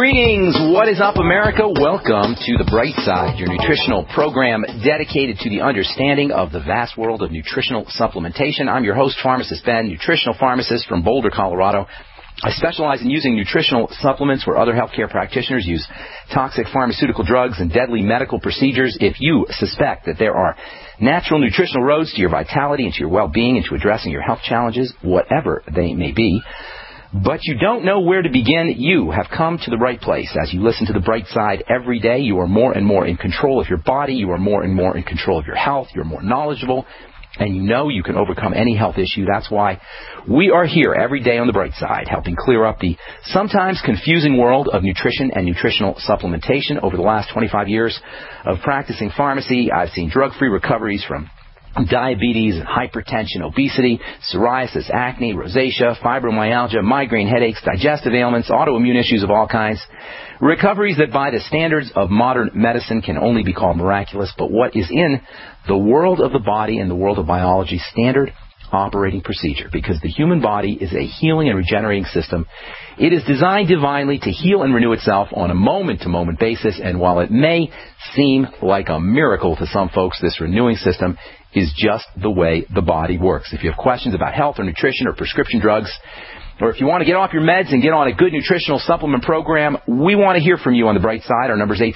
Greetings. What is up, America? Welcome to The Bright Side, your nutritional program dedicated to the understanding of the vast world of nutritional supplementation. I'm your host, Pharmacist Ben, nutritional pharmacist from Boulder, Colorado. I specialize in using nutritional supplements where other healthcare practitioners use toxic pharmaceutical drugs and deadly medical procedures. If you suspect that there are natural nutritional roads to your vitality and to your well-being and to addressing your health challenges, whatever they may be, but you don't know where to begin, you have come to the right place. As you listen to The Bright Side every day, you are more and more in control of your body. You are more and more in control of your health. You're more knowledgeable. And you know you can overcome any health issue. That's why we are here every day on The Bright Side, helping clear up the sometimes confusing world of nutrition and nutritional supplementation. Over the last 25 years of practicing pharmacy, I've seen drug-free recoveries from diabetes and hypertension, obesity, psoriasis, acne, rosacea, fibromyalgia, migraine headaches, digestive ailments, autoimmune issues of all kinds. Recoveries that by the standards of modern medicine can only be called miraculous, but what is in the world of the body and the world of biology standard operating procedure, because the human body is a healing and regenerating system. It is designed divinely to heal and renew itself on a moment-to-moment basis, and while it may seem like a miracle to some folks, this renewing system is just the way the body works. If you have questions about health or nutrition or prescription drugs, or if you want to get off your meds and get on a good nutritional supplement program, we want to hear from you on The Bright Side. Our number is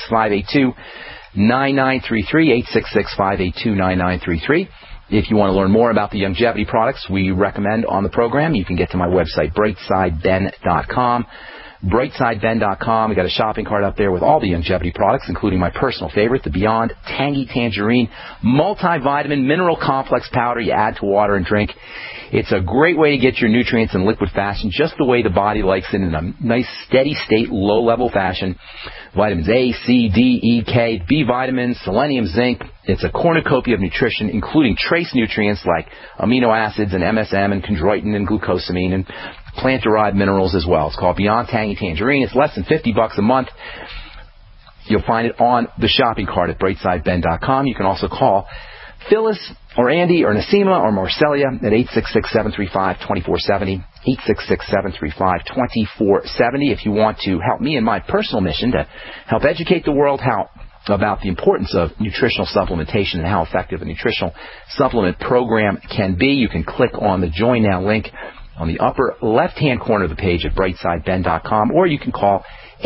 866-582-9933, 866-582-9933. If you want to learn more about the longevity products we recommend on the program, you can get to my website, brightsideben.com. brightsideben.com. We got a shopping cart up there with all the longevity products, including my personal favorite, the Beyond Tangy Tangerine Multivitamin Mineral Complex Powder you add to water and drink. It's a great way to get your nutrients in liquid fashion, just the way the body likes it, in a nice, steady state, low-level fashion. Vitamins A, C, D, E, K, B vitamins, selenium, zinc. It's a cornucopia of nutrition, including trace nutrients like amino acids and MSM and chondroitin and glucosamine and plant-derived minerals as well. It's called Beyond Tangy Tangerine. It's less than $50 a month. You'll find it on the shopping cart at brightsideben.com. You can also call Phyllis or Andy or Nasima or Marcelia at 866-735-2470, 866-735-2470. If you want to help me in my personal mission to help educate the world about the importance of nutritional supplementation and how effective a nutritional supplement program can be, you can click on the Join Now link on the upper left-hand corner of the page at brightsideben.com, or you can call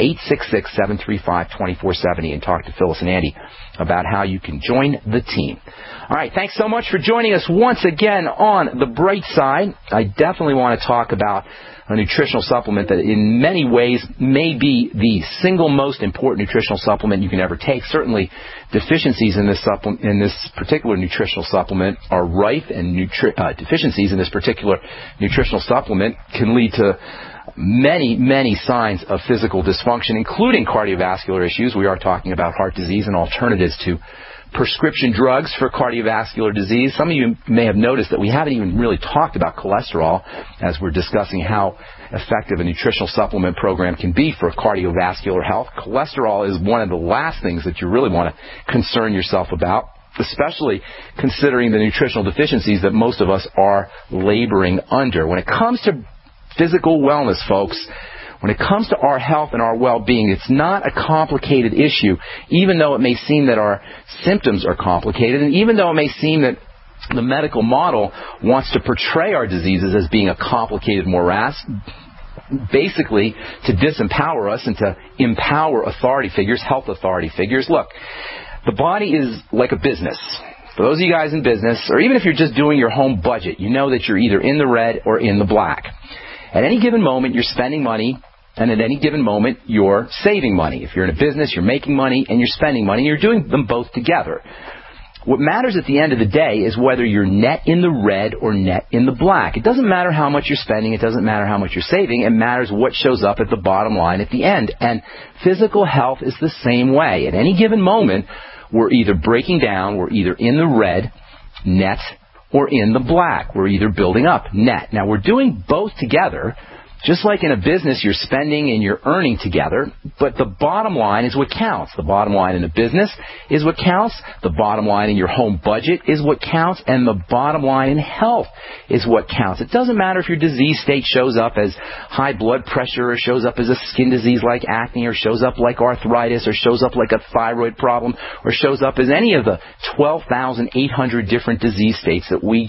866-735-2470 and talk to Phyllis and Andy about how you can join the team. All right, thanks so much for joining us once again on The Bright Side. I definitely want to talk about a nutritional supplement that in many ways may be the single most important nutritional supplement you can ever take. Certainly, deficiencies in this particular nutritional supplement are rife, and deficiencies in this particular nutritional supplement can lead to many, many signs of physical dysfunction, including cardiovascular issues. We are talking about heart disease and alternatives to prescription drugs for cardiovascular disease. Some of you may have noticed that we haven't even really talked about cholesterol as we're discussing how effective a nutritional supplement program can be for cardiovascular health. Cholesterol is one of the last things that you really want to concern yourself about, especially considering the nutritional deficiencies that most of us are laboring under. When it comes to physical wellness, folks, when it comes to our health and our well-being, it's not a complicated issue, even though it may seem that our symptoms are complicated, and even though it may seem that the medical model wants to portray our diseases as being a complicated morass, basically to disempower us and to empower authority figures, health authority figures. Look, the body is like a business. For those of you guys in business, or even if you're just doing your home budget, you know that you're either in the red or in the black. At any given moment, you're spending money, and at any given moment, you're saving money. If you're in a business, you're making money and you're spending money. You're doing them both together. What matters at the end of the day is whether you're net in the red or net in the black. It doesn't matter how much you're spending. It doesn't matter how much you're saving. It matters what shows up at the bottom line at the end. And physical health is the same way. At any given moment, we're either breaking down, we're either in the red, net, or in the black. We're either building up, net. Now, we're doing both together Just like in a business, you're spending and you're earning together, but the bottom line is what counts. The bottom line in a business is what counts. The bottom line in your home budget is what counts. And the bottom line in health is what counts. It doesn't matter if your disease state shows up as high blood pressure or shows up as a skin disease like acne or shows up like arthritis or shows up like a thyroid problem or shows up as any of the 12,800 different disease states that we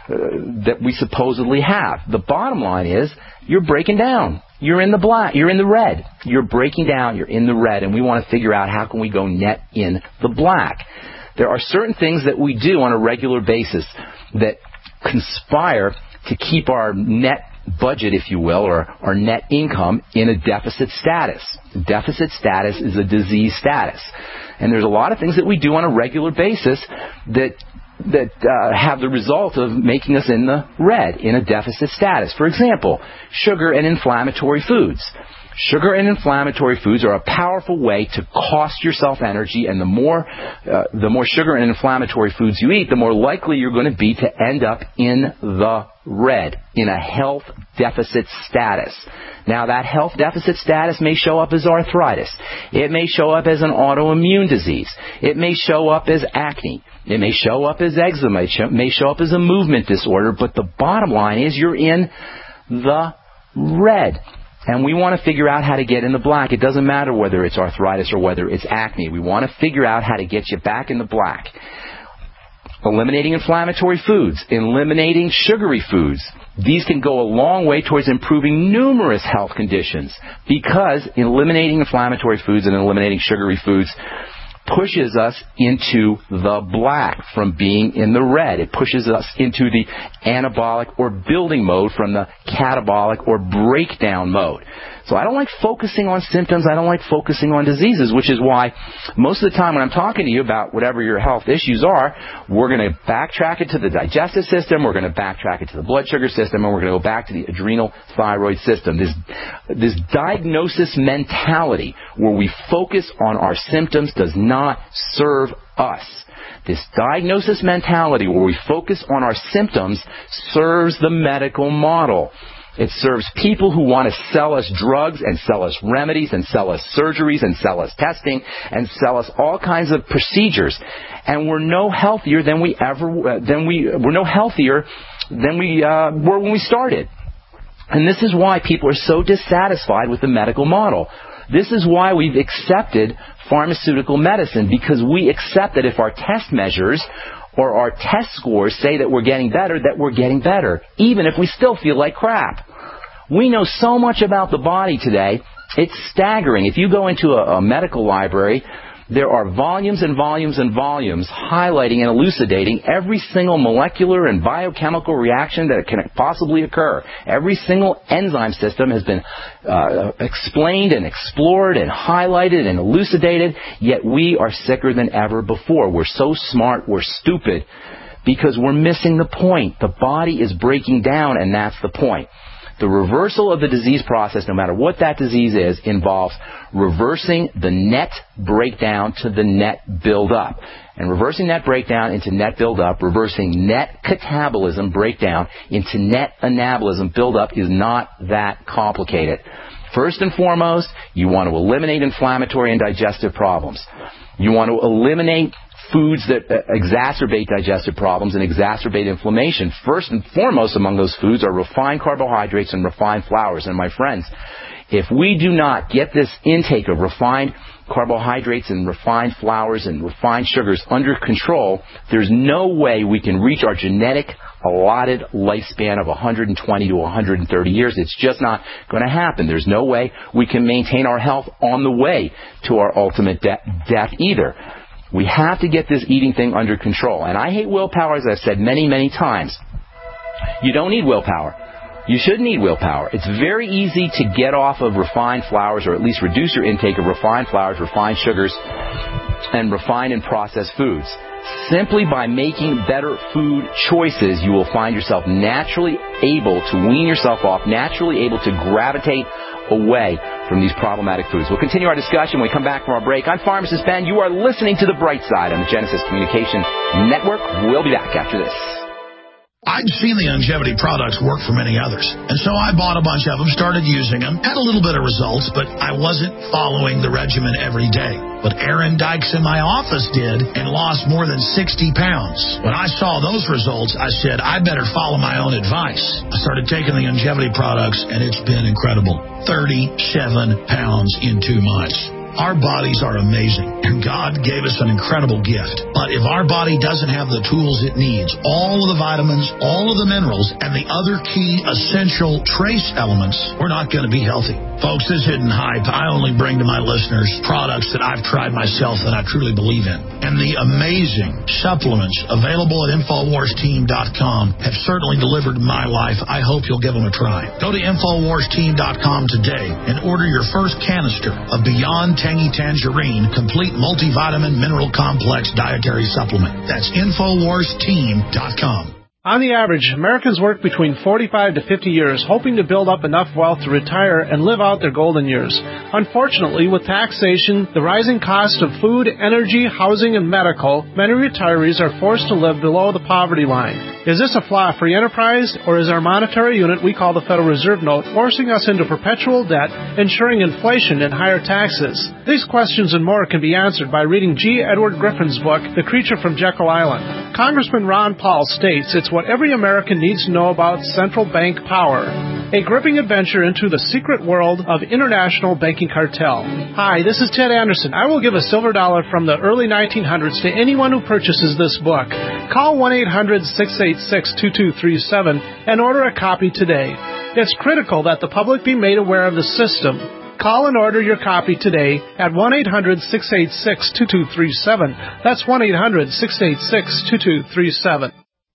supposedly have. The bottom line is you're breaking down. You're in the black. You're in the red. You're breaking down. You're in the red. And we want to figure out how can we go net in the black. There are certain things that we do on a regular basis that conspire to keep our net budget, if you will, or our net income in a deficit status. Deficit status is a disease status. And there's a lot of things that we do on a regular basis that have the result of making us in the red, in a deficit status. For example, sugar and inflammatory foods. Sugar and inflammatory foods are a powerful way to cost yourself energy, and the more sugar and inflammatory foods you eat, the more likely you're going to be to end up in the red, in a health deficit status. Now, that health deficit status may show up as arthritis. It may show up as an autoimmune disease. It may show up as acne. It may show up as eczema. It may show up as a movement disorder. But the bottom line is you're in the red. And we want to figure out how to get in the black. It doesn't matter whether it's arthritis or whether it's acne. We want to figure out how to get you back in the black. Eliminating inflammatory foods, eliminating sugary foods. These can go a long way towards improving numerous health conditions, because eliminating inflammatory foods and eliminating sugary foods pushes us into the black from being in the red. It pushes us into the anabolic or building mode from the catabolic or breakdown mode. So I don't like focusing on symptoms. I don't like focusing on diseases, which is why most of the time when I'm talking to you about whatever your health issues are, we're going to backtrack it to the digestive system, we're going to backtrack it to the blood sugar system, and we're going to go back to the adrenal thyroid system. This diagnosis mentality where we focus on our symptoms does not serve us. This diagnosis mentality where we focus on our symptoms serves the medical model. It serves people who want to sell us drugs and sell us remedies and sell us surgeries and sell us testing and sell us all kinds of procedures. And we're no healthier than we were when we started. And this is why people are so dissatisfied with the medical model. This is why we've accepted pharmaceutical medicine, because we accept that if our test measures or our test scores say that we're getting better, even if we still feel like crap. We know so much about the body today, it's staggering. If you go into a medical library, there are volumes and volumes and volumes highlighting and elucidating every single molecular and biochemical reaction that can possibly occur. Every single enzyme system has been explained and explored and highlighted and elucidated, yet we are sicker than ever before. We're so smart, we're stupid, because we're missing the point. The body is breaking down, and that's the point. The reversal of the disease process, no matter what that disease is, involves reversing the net breakdown to the net build-up. And reversing net breakdown into net build-up, reversing net catabolism breakdown into net anabolism build-up is not that complicated. First and foremost, you want to eliminate inflammatory and digestive problems. You want to eliminate foods that exacerbate digestive problems and exacerbate inflammation. First and foremost among those foods are refined carbohydrates and refined flours. And my friends, if we do not get this intake of refined carbohydrates and refined flours and refined sugars under control, there's no way we can reach our genetic allotted lifespan of 120 to 130 years. It's just not going to happen. There's no way we can maintain our health on the way to our ultimate death either. We have to get this eating thing under control. And I hate willpower, as I've said many, many times. You don't need willpower. You shouldn't need willpower. It's very easy to get off of refined flours, or at least reduce your intake of refined flours, refined sugars, and refined and processed foods. Simply by making better food choices, you will find yourself naturally able to wean yourself off, naturally able to gravitate away from these problematic foods. We'll continue our discussion when we come back from our break. I'm Pharmacist Ben. You are listening to The Bright Side on the Genesis Communication Network. We'll be back after this. I'd seen the longevity products work for many others, and so I bought a bunch of them, started using them, had a little bit of results, but I wasn't following the regimen every day. But Aaron Dykes in my office did and lost more than 60 pounds. When I saw those results, I said, I better follow my own advice. I started taking the longevity products, and it's been incredible. 37 pounds in 2 months. Our bodies are amazing, and God gave us an incredible gift. But if our body doesn't have the tools it needs, all of the vitamins, all of the minerals, and the other key essential trace elements, we're not going to be healthy. Folks, this isn't hype. I only bring to my listeners products that I've tried myself that I truly believe in. And the amazing supplements available at InfoWarsTeam.com have certainly delivered my life. I hope you'll give them a try. Go to InfoWarsTeam.com today and order your first canister of Beyond Tangy Tangerine Complete Multivitamin Mineral Complex Dietary Supplement. That's InfoWarsTeam.com. On the average, Americans work between 45 to 50 years hoping to build up enough wealth to retire and live out their golden years. Unfortunately, with taxation, the rising cost of food, energy, housing, and medical, many retirees are forced to live below the poverty line. Is this a flaw free enterprise, or is our monetary unit we call the Federal Reserve Note forcing us into perpetual debt, ensuring inflation and higher taxes? These questions and more can be answered by reading G. Edward Griffin's book, The Creature from Jekyll Island. Congressman Ron Paul states it's what every American needs to know about central bank power. A gripping adventure into the secret world of international banking cartel. Hi, this is Ted Anderson. I will give a silver dollar from the early 1900s to anyone who purchases this book. Call 1-800-686-2237 and order a copy today. It's critical that the public be made aware of the system. Call and order your copy today at 1-800-686-2237. That's 1-800-686-2237.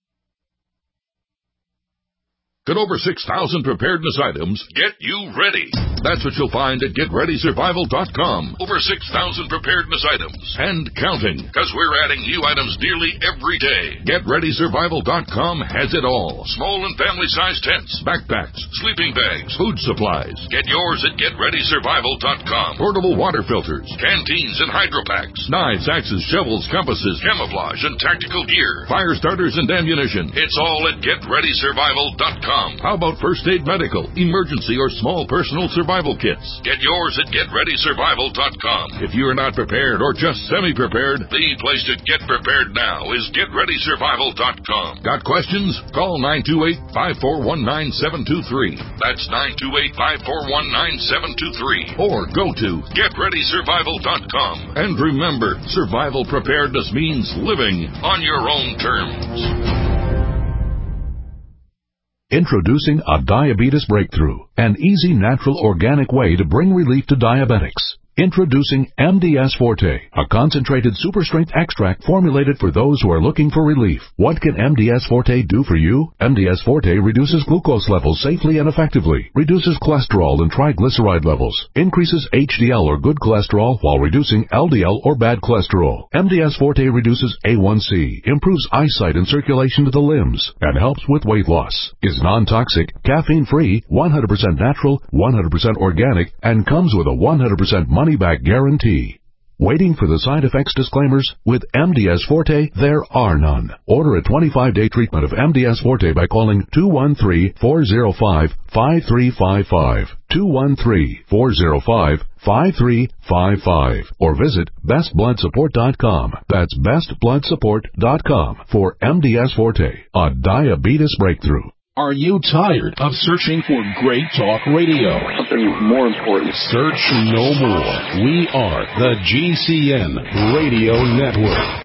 Get over 6,000 preparedness items. Get you ready. That's what you'll find at GetReadySurvival.com. Over 6,000 preparedness items. And counting, because we're adding new items nearly every day. GetReadySurvival.com has it all. Small and family-sized tents, backpacks, sleeping bags, food supplies. Get yours at GetReadySurvival.com. Portable water filters, canteens and hydropacks, knives, axes, shovels, compasses, camouflage, and tactical gear. Fire starters and ammunition. It's all at GetReadySurvival.com. How about first aid medical, emergency, or small personal survival kits? Get yours at GetReadySurvival.com. If you're not prepared or just semi-prepared, the place to get prepared now is GetReadySurvival.com. Got questions? Call 928-541-9723. That's 928-541-9723. Or go to GetReadySurvival.com. And remember, survival preparedness means living on your own terms. Introducing a diabetes breakthrough, an easy, natural, organic way to bring relief to diabetics. Introducing MDS Forte, a concentrated super-strength extract formulated for those who are looking for relief. What can MDS Forte do for you? MDS Forte reduces glucose levels safely and effectively, reduces cholesterol and triglyceride levels, increases HDL or good cholesterol while reducing LDL or bad cholesterol. MDS Forte reduces A1C, improves eyesight and circulation to the limbs, and helps with weight loss. Is non-toxic, caffeine-free, 100% natural, 100% organic, and comes with a 100% money-back guarantee. Waiting for the side effects disclaimers? With MDS Forte, there are none. Order a 25-day treatment of MDS Forte by calling 213-405-5355, 213-405-5355, or visit bestbloodsupport.com. That's bestbloodsupport.com for MDS Forte, a diabetes breakthrough. Are you tired of searching for great talk radio? Something more important. Search no more. We are the GCN Radio Network.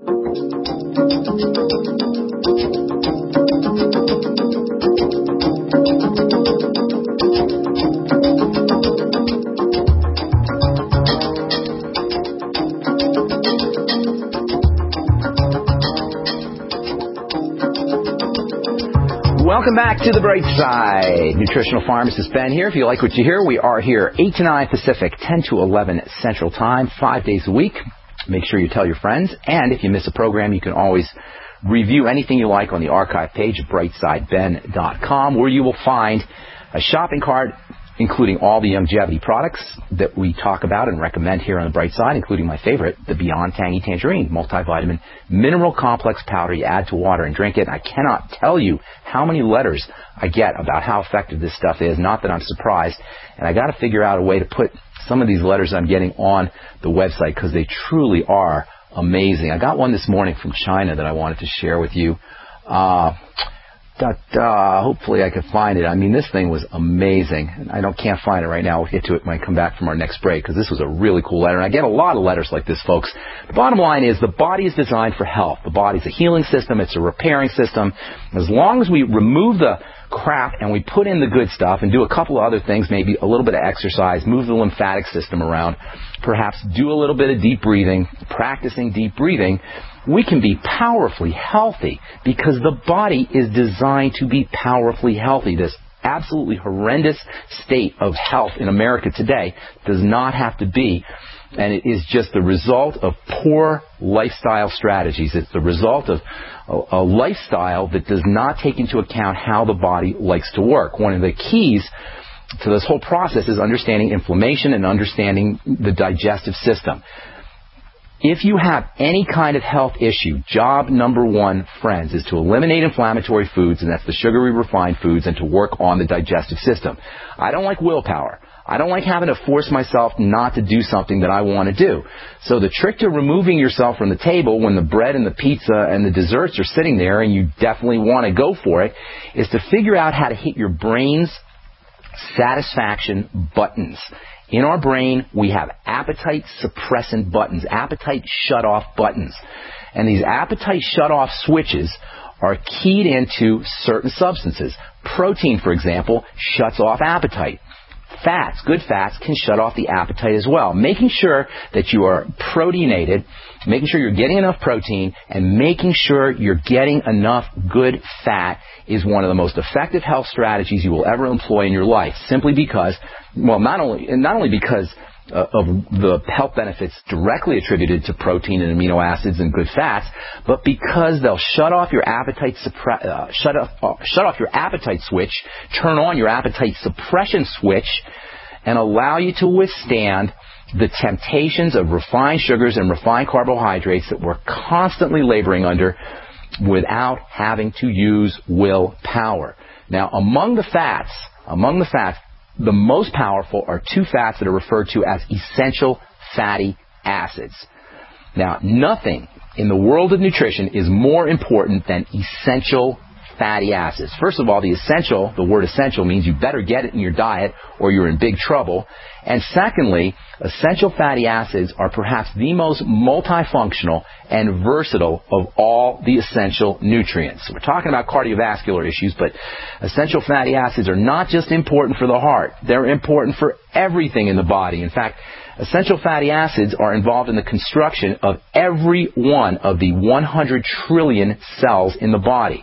Welcome back to The Bright Side. Nutritional pharmacist Ben here. If you like what you hear, we are here 8 to 9 Pacific, 10 to 11 Central Time, 5 days a week. Make sure you tell your friends. And if you miss a program, you can always review anything you like on the archive page at brightsideben.com, where you will find a shopping cart including all the longevity products that we talk about and recommend here on the Bright Side, including my favorite, the Beyond Tangy Tangerine multivitamin mineral complex powder. You add to water and drink it. I cannot tell you how many letters I get about how effective this stuff is. Not that I'm surprised. And I got to figure out a way to put some of these letters I'm getting on the website because they truly are amazing. I got one this morning from China that I wanted to share with you. Hopefully I can find it. I mean, this thing was amazing. I can't find it right now. We'll get to it when I come back from our next break because this was a really cool letter. And I get a lot of letters like this, folks. The bottom line is the body is designed for health. The body's a healing system. It's a repairing system. As long as we remove the crap and we put in the good stuff and do a couple of other things, maybe a little bit of exercise, move the lymphatic system around, perhaps do a little bit of deep breathing, practicing deep breathing, we can be powerfully healthy because the body is designed to be powerfully healthy. This absolutely horrendous state of health in America today does not have to be, and it is just the result of poor lifestyle strategies. It's the result of a lifestyle that does not take into account how the body likes to work. One of the keys to this whole process is understanding inflammation and understanding the digestive system. If you have any kind of health issue, job number one, friends, is to eliminate inflammatory foods, and that's the sugary refined foods, and to work on the digestive system. I don't like willpower. I don't like having to force myself not to do something that I want to do. So the trick to removing yourself from the table when the bread and the pizza and the desserts are sitting there and you definitely want to go for it is to figure out how to hit your brain's satisfaction buttons. In our brain, we have appetite suppressant buttons, appetite shut-off buttons. And these appetite shut-off switches are keyed into certain substances. Protein, for example, shuts off appetite. Fats, good fats, can shut off the appetite as well. Making sure that you are proteinated, making sure you're getting enough protein, and making sure you're getting enough good fat is one of the most effective health strategies you will ever employ in your life. Simply because, well, not only because of the health benefits directly attributed to protein and amino acids and good fats, but because they'll shut off your appetite shut off your appetite switch, turn on your appetite suppression switch, and allow you to withstand the temptations of refined sugars and refined carbohydrates that we're constantly laboring under without having to use willpower. Now, among the fats, the most powerful are two fats that are referred to as essential fatty acids. Now, nothing in the world of nutrition is more important than essential fatty acids. First of all, the word essential means you better get it in your diet or you're in big trouble. And secondly, essential fatty acids are perhaps the most multifunctional and versatile of all the essential nutrients. We're talking about cardiovascular issues, but essential fatty acids are not just important for the heart. They're important for everything in the body. In fact, essential fatty acids are involved in the construction of every one of the 100 trillion cells in the body.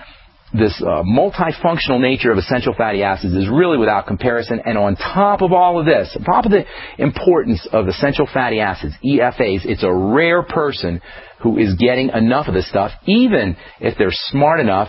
This multifunctional nature of essential fatty acids is really without comparison. And on top of all of this, on top of the importance of essential fatty acids, EFAs, it's a rare person who is getting enough of this stuff, even if they're smart enough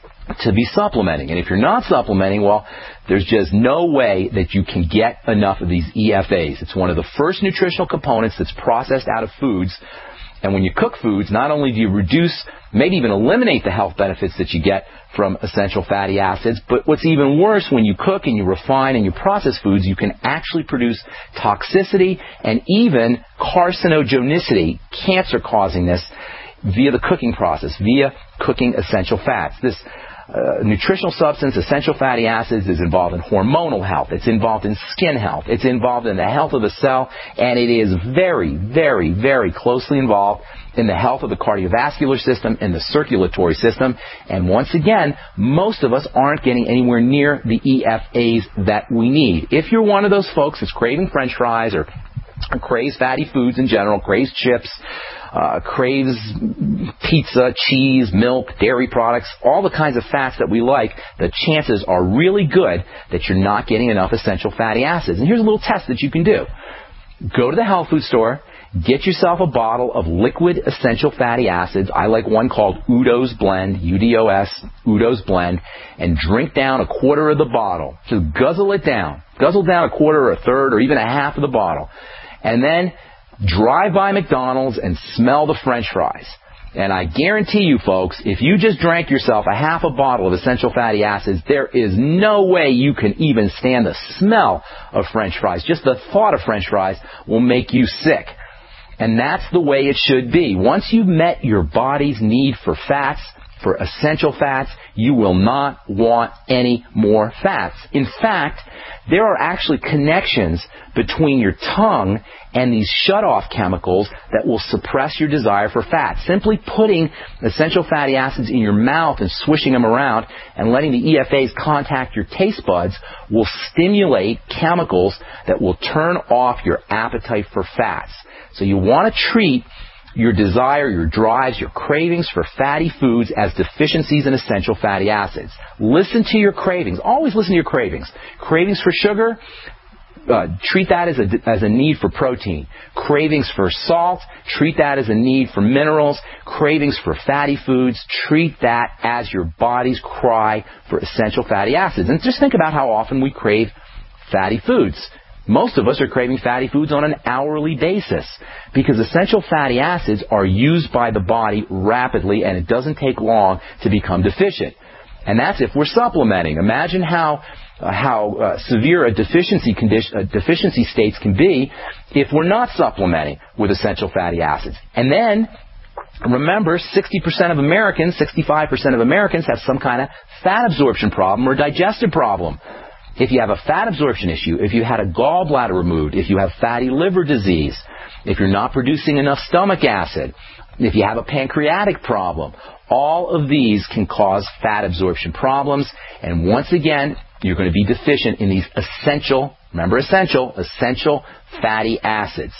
to be supplementing. And if you're not supplementing, well, there's just no way that you can get enough of these EFAs. It's one of the first nutritional components that's processed out of foods. And when you cook foods, not only do you reduce, maybe even eliminate the health benefits that you get from essential fatty acids, but what's even worse, when you cook and you refine and you process foods, you can actually produce toxicity and even carcinogenicity, cancer-causingness, via the cooking process, via cooking essential fats. This nutritional substance, essential fatty acids, is involved in hormonal health. It's involved in skin health. It's involved in the health of the cell. And it is very, very, very closely involved in the health of the cardiovascular system and the circulatory system. And once again, most of us aren't getting anywhere near the EFAs that we need. If you're one of those folks that's craving French fries or craves fatty foods in general, craves chips, craves pizza, cheese, milk, dairy products, all the kinds of fats that we like, the chances are really good that you're not getting enough essential fatty acids. And here's a little test that you can do. Go to the health food store Get yourself a bottle of liquid essential fatty acids. I like one called Udo's Blend, UDOS, Udo's Blend, and drink down a quarter of the bottle. Just guzzle it down. Guzzle down a quarter or a third or even a half of the bottle. And then drive by McDonald's and smell the French fries. And I guarantee you, folks, if you just drank yourself a half a bottle of essential fatty acids, there is no way you can even stand the smell of French fries. Just the thought of French fries will make you sick. And that's the way it should be. Once you've met your body's need for fats, for essential fats, you will not want any more fats. In fact, there are actually connections between your tongue and these shut-off chemicals that will suppress your desire for fat. Simply putting essential fatty acids in your mouth and swishing them around and letting the EFAs contact your taste buds will stimulate chemicals that will turn off your appetite for fats. So you want to treat your desire, your drives, your cravings for fatty foods as deficiencies in essential fatty acids. Listen to your cravings. Always listen to your cravings. Cravings for sugar, treat that as a need for protein. Cravings for salt, treat that as a need for minerals. Cravings for fatty foods, treat that as your body's cry for essential fatty acids. And just think about how often we crave fatty foods. Most of us are craving fatty foods on an hourly basis because essential fatty acids are used by the body rapidly and it doesn't take long to become deficient. And that's if we're supplementing. Imagine how severe a deficiency states can be if we're not supplementing with essential fatty acids. And then, remember, 60% of Americans, 65% of Americans have some kind of fat absorption problem or digestive problem. If you have a fat absorption issue, if you had a gallbladder removed, if you have fatty liver disease, if you're not producing enough stomach acid, if you have a pancreatic problem, all of these can cause fat absorption problems. And once again, you're going to be deficient in these essential, remember essential fatty acids.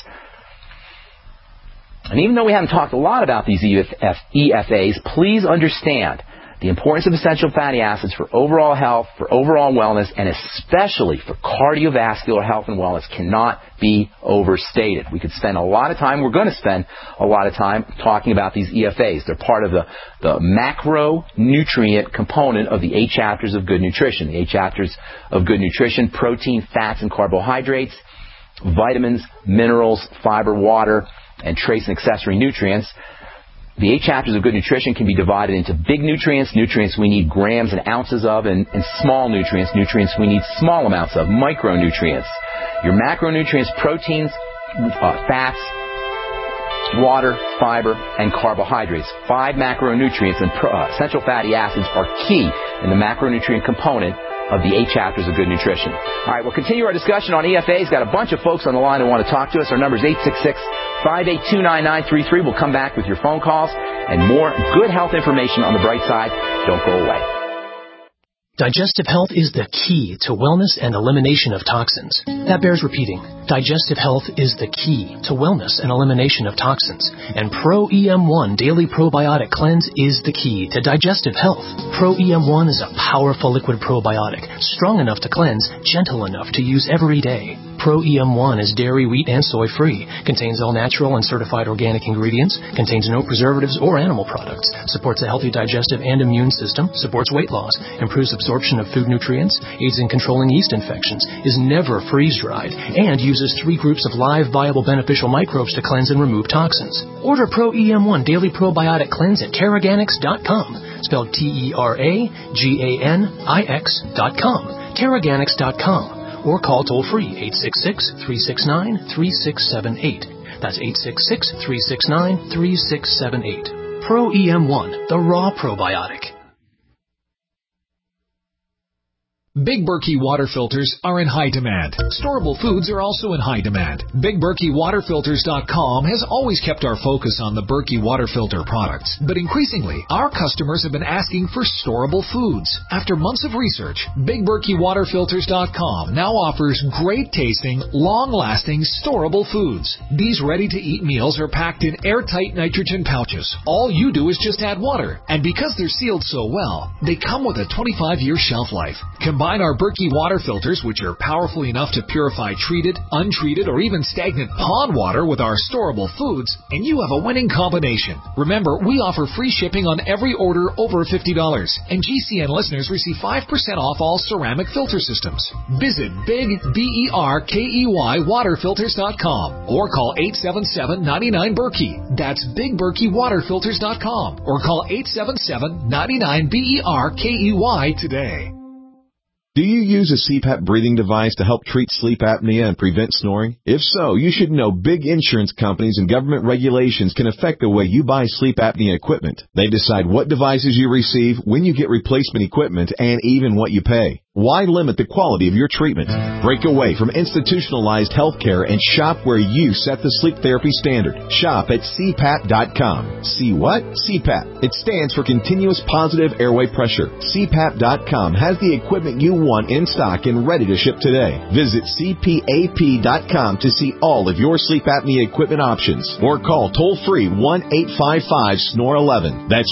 And even though we haven't talked a lot about these EFAs, please understand the importance of essential fatty acids for overall health, for overall wellness, and especially for cardiovascular health and wellness cannot be overstated. We could spend a lot of time, we're going to spend a lot of time talking about these EFAs. They're part of the macronutrient component of the 8 chapters of Good Nutrition. The 8 chapters of Good Nutrition: protein, fats, and carbohydrates, vitamins, minerals, fiber, water, and trace and accessory nutrients. The 8 chapters of Good Nutrition can be divided into big nutrients, nutrients we need grams and ounces of, and small nutrients, nutrients we need small amounts of, micronutrients. Your macronutrients: proteins, fats, water, fiber, and carbohydrates. 5 macronutrients and essential fatty acids are key in the macronutrient component of the 8 chapters of Good Nutrition. All right, we'll continue our discussion on EFAs. Got a bunch of folks on the line who want to talk to us. Our number is 866-582-9933. We'll come back with your phone calls and more good health information on the bright side. Don't go away. Digestive health is the key to wellness and elimination of toxins. That bears repeating. Digestive health is the key to wellness and elimination of toxins. And Pro-EM1 Daily Probiotic Cleanse is the key to digestive health. Pro-EM1 is a powerful liquid probiotic, strong enough to cleanse, gentle enough to use every day. Pro-EM1 is dairy, wheat, and soy-free, contains all natural and certified organic ingredients, contains no preservatives or animal products, supports a healthy digestive and immune system, supports weight loss, improves absorption of food nutrients, aids in controlling yeast infections, is never freeze-dried, and uses 3 groups of live, viable, beneficial microbes to cleanse and remove toxins. Order Pro-EM1 Daily Probiotic Cleanse at Teraganix.com, spelled Teraganix.com, Teraganix.com. Or call toll-free 866-369-3678. That's 866-369-3678. Pro-EM1, the raw probiotic. Big Berkey water filters are in high demand. Storable foods are also in high demand. BigBerkeyWaterFilters.com has always kept our focus on the Berkey water filter products, but increasingly, our customers have been asking for storable foods. After months of research, BigBerkeyWaterFilters.com now offers great-tasting, long-lasting, storable foods. These ready-to-eat meals are packed in airtight nitrogen pouches. All you do is just add water, and because they're sealed so well, they come with a 25-year shelf life. Combine Combine our Berkey water filters, which are powerful enough to purify treated, untreated, or even stagnant pond water with our storable foods, and you have a winning combination. Remember, we offer free shipping on every order over $50, and GCN listeners receive 5% off all ceramic filter systems. Visit BigBerkeyWaterFilters.com or call 877-99-BERKEY. That's BigBerkeyWaterFilters.com or call 877-99-BERKEY today. Do you use a CPAP breathing device to help treat sleep apnea and prevent snoring? If so, you should know big insurance companies and government regulations can affect the way you buy sleep apnea equipment. They decide what devices you receive, when you get replacement equipment, and even what you pay. Why limit the quality of your treatment? Break away from institutionalized healthcare and shop where you set the sleep therapy standard. Shop at CPAP.com. See what? CPAP. It stands for Continuous Positive Airway Pressure. CPAP.com has the equipment you want in stock and ready to ship today. Visit CPAP.com to see all of your sleep apnea equipment options or call toll-free 1-855-SNORE-11. That's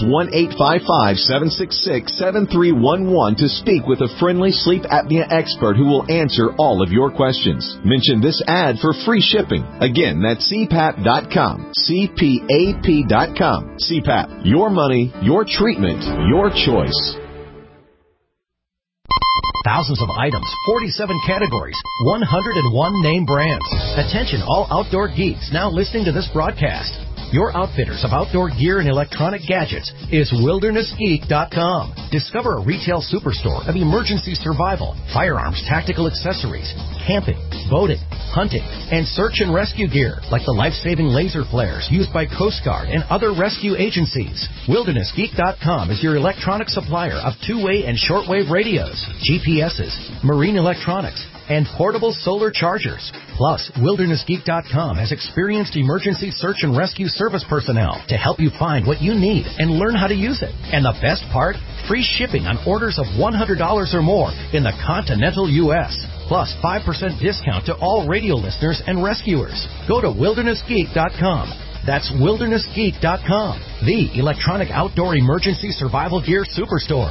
1-855-766-7311 to speak with a friendly sleep apnea expert who will answer all of your questions. Mention this ad for free shipping. Again, that's CPAP.com. CPAP.com. CPAP. Your money, your treatment, your choice. Thousands of items, 47 categories, 101 name brands. Attention all outdoor geeks now listening to this broadcast. Your outfitters of outdoor gear and electronic gadgets is WildernessGeek.com. Discover a retail superstore of emergency survival, firearms, tactical accessories, camping, boating, hunting, and search and rescue gear like the life-saving laser flares used by Coast Guard and other rescue agencies. WildernessGeek.com is your electronic supplier of two-way and shortwave radios, GPSs, marine electronics, and portable solar chargers. Plus, WildernessGeek.com has experienced emergency search and rescue service personnel to help you find what you need and learn how to use it. And the best part? Free shipping on orders of $100 or more in the continental U.S. Plus 5% discount to all radio listeners and rescuers. Go to WildernessGeek.com. That's WildernessGeek.com, the electronic outdoor emergency survival gear superstore.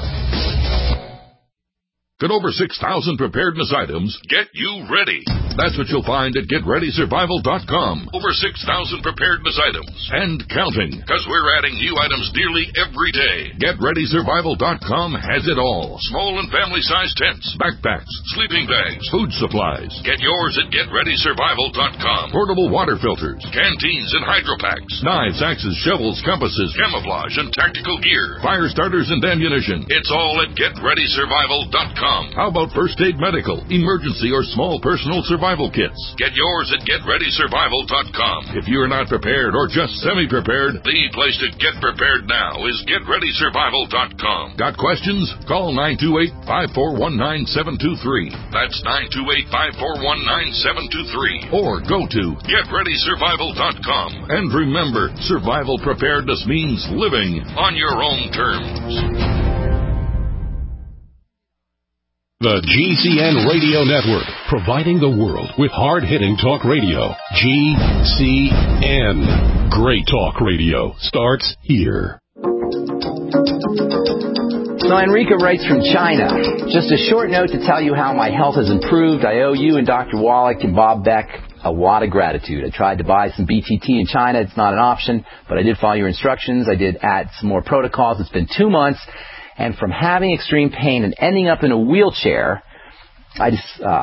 Get over 6,000 preparedness items. Get you ready. That's what you'll find at GetReadySurvival.com. Over 6,000 preparedness items. And counting, because we're adding new items nearly every day. GetReadySurvival.com has it all. Small and family-sized tents, backpacks, sleeping bags, food supplies. Get yours at GetReadySurvival.com. Portable water filters, canteens and hydropacks, knives, axes, shovels, compasses, camouflage, and tactical gear, fire starters and ammunition. It's all at GetReadySurvival.com. How about first aid medical, emergency, or small personal survival kits? Get yours at GetReadySurvival.com. If you're not prepared or just semi-prepared, the place to get prepared now is GetReadySurvival.com. Got questions? Call 928-541-9723. That's 928-541-9723. Or go to GetReadySurvival.com. And remember, survival preparedness means living on your own terms. The GCN Radio Network, providing the world with hard-hitting talk radio. GCN. Great talk radio starts here. So Enrica writes from China. Just a short note to tell you how my health has improved. I owe you and Dr. Wallach and Bob Beck a lot of gratitude. I tried to buy some BTT in China. It's not an option, but I did follow your instructions. I did add some more protocols. It's been 2 months. And from having extreme pain and ending up in a wheelchair, ending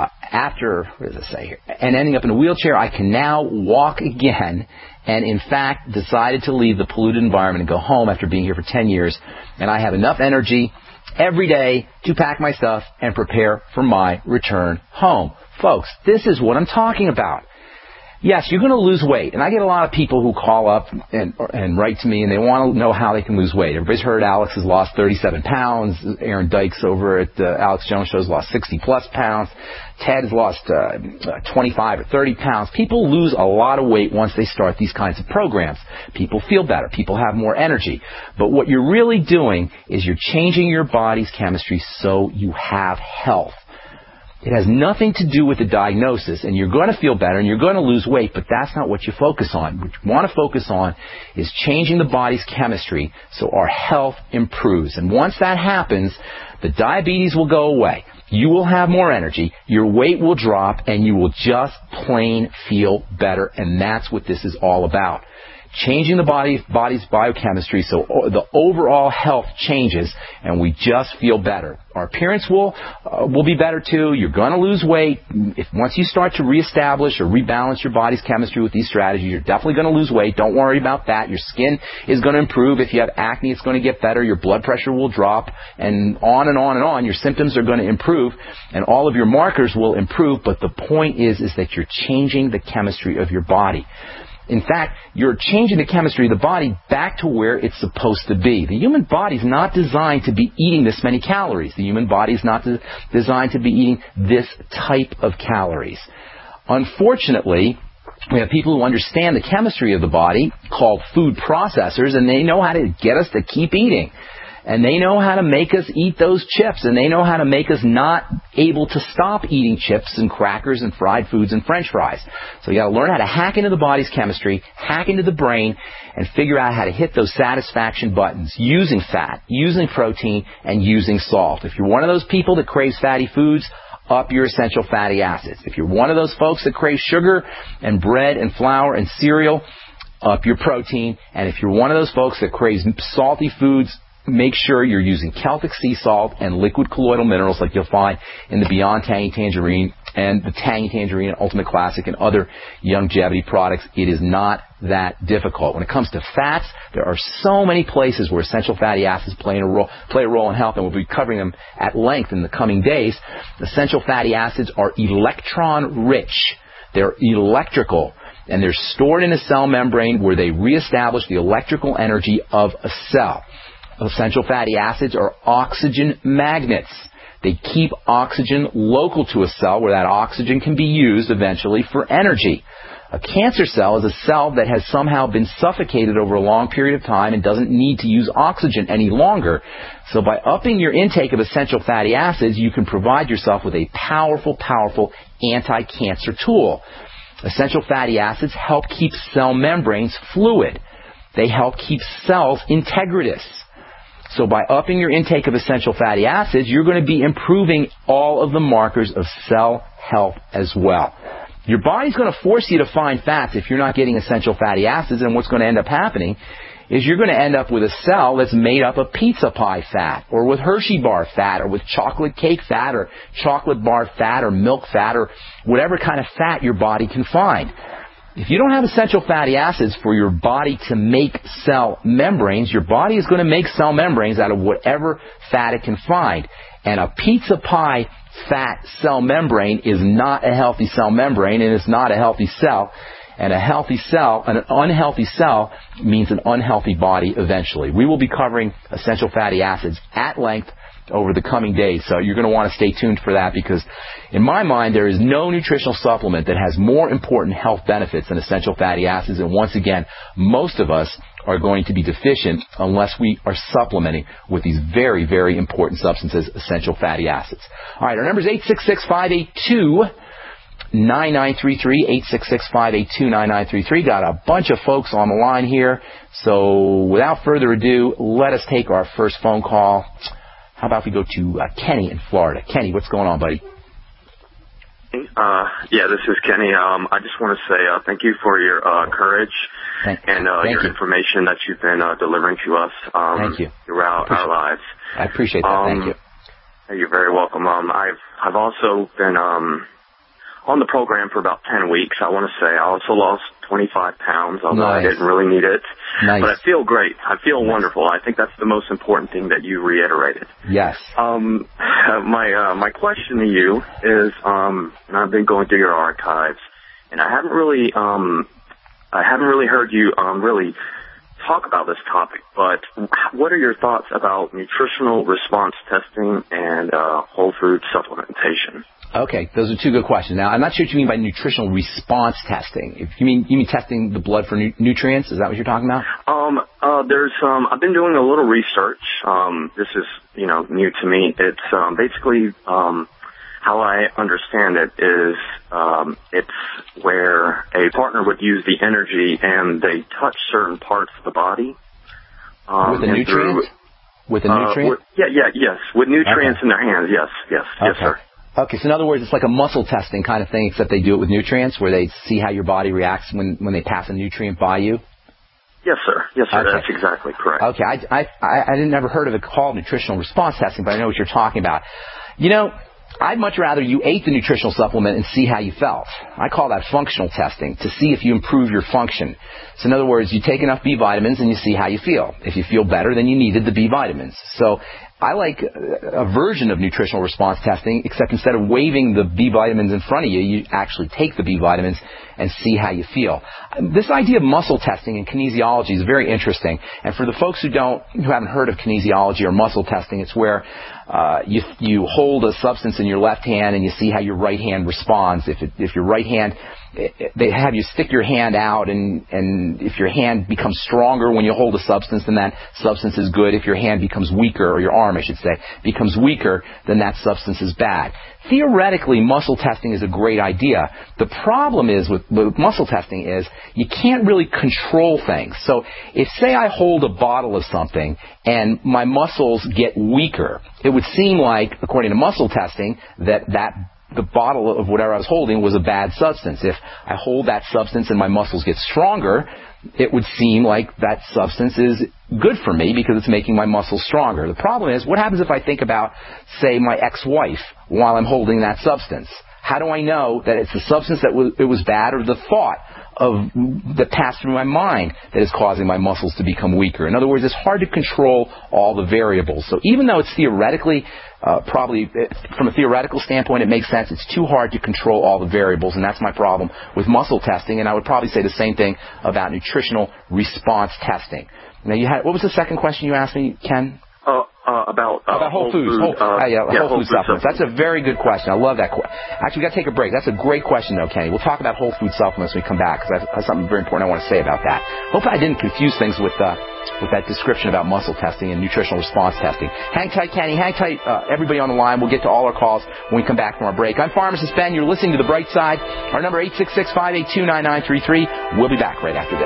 up in a wheelchair, I can now walk again. And in fact, decided to leave the polluted environment and go home after being here for 10 years. And I have enough energy every day to pack my stuff and prepare for my return home. Folks, this is what I'm talking about. Yes, you're going to lose weight. And I get a lot of people who call up and write to me, and they want to know how they can lose weight. Everybody's heard Alex has lost 37 pounds. Aaron Dykes over at the Alex Jones Show has lost 60-plus pounds. Ted has lost 25 or 30 pounds. People lose a lot of weight once they start these kinds of programs. People feel better. People have more energy. But what you're really doing is you're changing your body's chemistry so you have health. It has nothing to do with the diagnosis, and you're going to feel better and you're going to lose weight, but that's not what you focus on. What you want to focus on is changing the body's chemistry so our health improves. And once that happens, the diabetes will go away. you will have more energy, your weight will drop, and you will just plain feel better. And that's what this is all about. Changing the body's biochemistry so the overall health changes, and we just feel better. Our appearance will be better too. You're going to lose weight. Once you start to reestablish or rebalance your body's chemistry with these strategies, you're definitely going to lose weight. Don't worry about that. Your skin is going to improve. If you have acne, it's going to get better. Your blood pressure will drop, and on and on and on. Your symptoms are going to improve, and all of your markers will improve. But the point is that you're changing the chemistry of your body. In fact, you're changing the chemistry of the body back to where it's supposed to be. The human body is not designed to be eating this many calories. The human body is not designed to be eating this type of calories. Unfortunately, we have people who understand the chemistry of the body, called food processors, and they know how to get us to keep eating. And they know how to make us eat those chips, and they know how to make us not able to stop eating chips and crackers and fried foods and French fries. So you got to learn how to hack into the body's chemistry, hack into the brain, and figure out how to hit those satisfaction buttons using fat, using protein, and using salt. If you're one of those people that craves fatty foods, up your essential fatty acids. If you're one of those folks that crave sugar and bread and flour and cereal, up your protein. And if you're one of those folks that craves salty foods, make sure you're using Celtic sea salt and liquid colloidal minerals like you'll find in the Beyond Tangy Tangerine and the Tangy Tangerine Ultimate Classic and other Youngevity products. It is not that difficult. When it comes to fats, there are so many places where essential fatty acids play a role in health, and we'll be covering them at length in the coming days. Essential fatty acids are electron-rich. They're electrical, and they're stored in a cell membrane where they reestablish the electrical energy of a cell. Essential fatty acids are oxygen magnets. They keep oxygen local to a cell where that oxygen can be used eventually for energy. A cancer cell is a cell that has somehow been suffocated over a long period of time and doesn't need to use oxygen any longer. So by upping your intake of essential fatty acids, you can provide yourself with a powerful, powerful anti-cancer tool. Essential fatty acids help keep cell membranes fluid. They help keep cells integritous. So by upping your intake of essential fatty acids, you're going to be improving all of the markers of cell health as well. Your body's going to force you to find fats if you're not getting essential fatty acids, and what's going to end up happening is you're going to end up with a cell that's made up of pizza pie fat, or with Hershey bar fat, or with chocolate cake fat, or chocolate bar fat, or milk fat, or whatever kind of fat your body can find. If you don't have essential fatty acids for your body to make cell membranes, your body is going to make cell membranes out of whatever fat it can find. And a pizza pie fat cell membrane is not a healthy cell membrane, and it's not a healthy cell. And a healthy cell, an unhealthy cell, means an unhealthy body eventually. We will be covering essential fatty acids at length over the coming days, so you're going to want to stay tuned for that, because in my mind there is no nutritional supplement that has more important health benefits than essential fatty acids, and once again, most of us are going to be deficient unless we are supplementing with these very, very important substances, essential fatty acids. All right, our number is 866-582-9933, 866-582-9933. Got a bunch of folks on the line here, so without further ado, let us take our first phone call. How about we go to Kenny in Florida? Kenny, what's going on, buddy? Yeah, this is Kenny. I just want to say thank you for your courage and your information that you've been delivering to us throughout our lives. I appreciate that. Thank you. You're very welcome. I've also been on the program for about 10 weeks. I want to say I also lost 25 pounds, although I didn't really need it. Nice. But I feel great. I feel wonderful. I think that's the most important thing that you reiterated. Yes. My question to you is, and I've been going through your archives, and I haven't really heard you really talk about this topic, but what are your thoughts about nutritional response testing and whole food supplementation? Okay, those are two good questions. Now, I'm not sure what you mean by nutritional response testing. If you mean testing the blood for nutrients, is that what you're talking about? I've been doing a little research. This is, new to me. It's basically how I understand it is it's where a partner would use the energy and they touch certain parts of the body. With the nutrient? With the nutrient? Yes. With nutrients in their hands, yes, sir. Okay, so in other words, it's like a muscle testing kind of thing, except they do it with nutrients, where they see how your body reacts when they pass a nutrient by you? Yes, sir. Yes, sir. Okay. That's exactly correct. Okay, I didn't never heard of it called nutritional response testing, but I know what you're talking about. You know, I'd much rather you ate the nutritional supplement and see how you felt. I call that functional testing, to see if you improve your function. So in other words, you take enough B vitamins and you see how you feel. If you feel better, then you needed the B vitamins. So I like a version of nutritional response testing, except instead of waving the B vitamins in front of you, you actually take the B vitamins and see how you feel. This idea of muscle testing and kinesiology is very interesting. And for the folks who haven't heard of kinesiology or muscle testing, it's where you hold a substance in your left hand and you see how your right hand responds. If your right hand, they have you stick your hand out, and if your hand becomes stronger when you hold a substance, then that substance is good. If your hand becomes weaker, or your arm, I should say, becomes weaker, then that substance is bad. Theoretically, muscle testing is a great idea. The problem is with muscle testing is you can't really control things. So if, say, I hold a bottle of something and my muscles get weaker, it would seem like, according to muscle testing, that the bottle of whatever I was holding was a bad substance. If I hold that substance and my muscles get stronger, it would seem like that substance is good for me because it's making my muscles stronger. The problem is, what happens if I think about, say, my ex-wife while I'm holding that substance? How do I know that it's the substance that was bad, or the thought that passed through my mind that is causing my muscles to become weaker? In other words, it's hard to control all the variables. So even though it's theoretically, probably from a theoretical standpoint, it makes sense, it's too hard to control all the variables, and that's my problem with muscle testing. And I would probably say the same thing about nutritional response testing. Now, what was the second question you asked me, Ken? About whole foods. Whole food supplements. That's a very good question. I love that. Actually, we got to take a break. That's a great question, though, Kenny. We'll talk about whole food supplements when we come back, because I have something very important I want to say about that. Hopefully, I didn't confuse things with that description about muscle testing and nutritional response testing. Hang tight, Kenny. Hang tight, everybody on the line. We'll get to all our calls when we come back from our break. I'm Pharmacist Ben. You're listening to The Bright Side. Our number 866-582-9933. We'll be back right after this.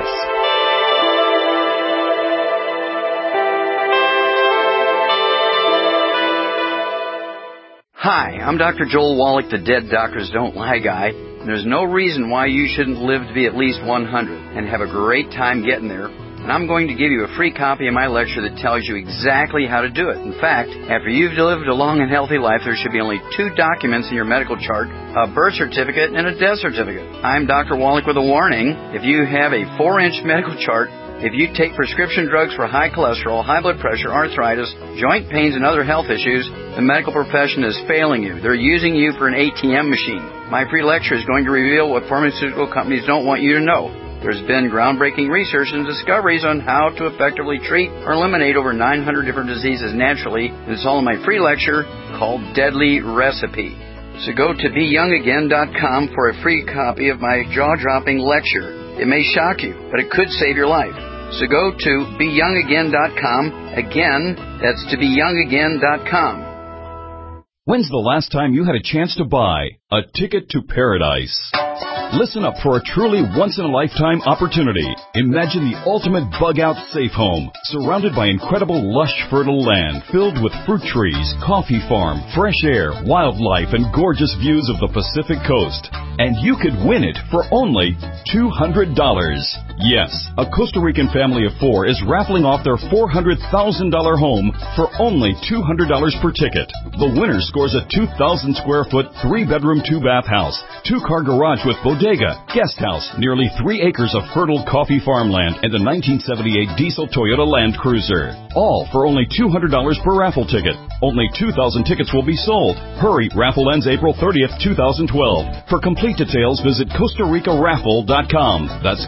Hi, I'm Dr. Joel Wallach, the Dead Doctors Don't Lie guy. There's no reason why you shouldn't live to be at least 100 and have a great time getting there. And I'm going to give you a free copy of my lecture that tells you exactly how to do it. In fact, after you've lived a long and healthy life, there should be only 2 documents in your medical chart, a birth certificate and a death certificate. I'm Dr. Wallach with a warning. If you have a 4-inch medical chart, if you take prescription drugs for high cholesterol, high blood pressure, arthritis, joint pains, and other health issues, the medical profession is failing you. They're using you for an ATM machine. My free lecture is going to reveal what pharmaceutical companies don't want you to know. There's been groundbreaking research and discoveries on how to effectively treat or eliminate over 900 different diseases naturally, and it's all in my free lecture called Deadly Recipe. So go to BeYoungAgain.com for a free copy of my jaw-dropping lecture. It may shock you, but it could save your life. So go to BeYoungAgain.com. Again, that's to BeYoungAgain.com. When's the last time you had a chance to buy a ticket to paradise? Listen up for a truly once-in-a-lifetime opportunity. Imagine the ultimate bug-out safe home, surrounded by incredible lush, fertile land filled with fruit trees, coffee farm, fresh air, wildlife, and gorgeous views of the Pacific coast. And you could win it for only $200. Yes, a Costa Rican family of 4 is raffling off their $400,000 home for only $200 per ticket. The winner scores a 2,000-square-foot, 3-bedroom, 2-bath house, 2-car garage with bodega, guest house, nearly 3 acres of fertile coffee farmland, and a 1978 diesel Toyota Land Cruiser. All for only $200 per raffle ticket. Only 2,000 tickets will be sold. Hurry, raffle ends April 30th, 2012. For complete details, visit CostaRicaRaffle.com. That's